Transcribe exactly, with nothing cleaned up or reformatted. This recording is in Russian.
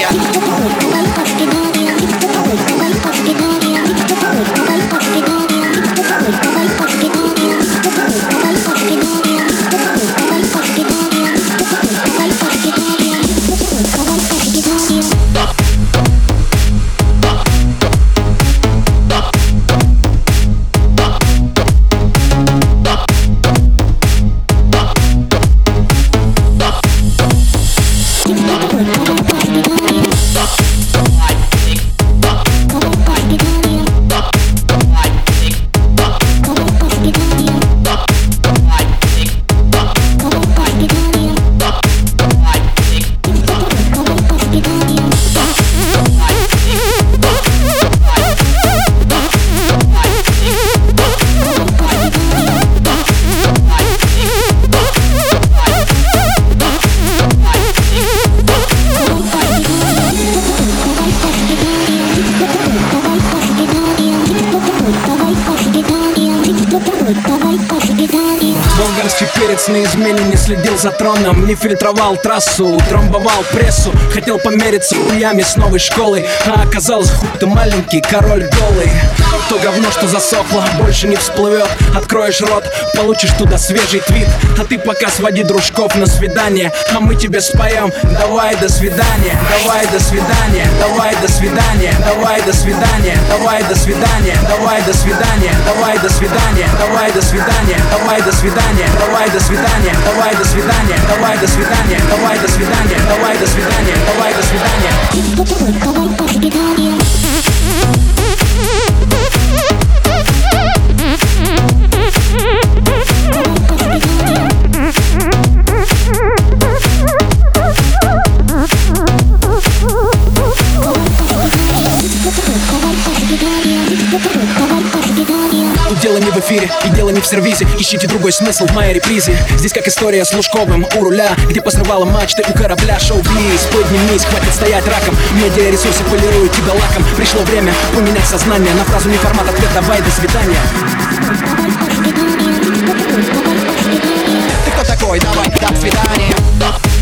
свидания. Болгарский перец на измене, не следил за троном, не фильтровал трассу, трамбовал прессу. Хотел помериться хуями с новой школой, а оказалось, хуй ты маленький, король голый. То говно, что засохло, больше не всплывет. Откроешь рот, получишь туда свежий твит. А ты пока своди дружков на свидание, а мы тебе споем: давай до свидания, давай до свидания, давай до свидания, давай до свидания, давай до свидания, давай до свидания, давай до свидания, давай до свидания, давай до свидания, давай до свидания, давай до свидания, давай до свидания, давай до свидания, давай до свидания, давай до свидания. Давай до свидания. Тут дело не в эфире и дело не в сервизе. Ищите другой смысл в моей репризе. Здесь как история с Лужковым у руля, где посрывала мачты у корабля. Шоу-биз, поднимись, хватит стоять раком. Медиаресурсы полируют тебя лаком. Пришло время поменять сознание. На фразу не формат, ответ давай до свидания. Ты кто такой? Давай до свидания.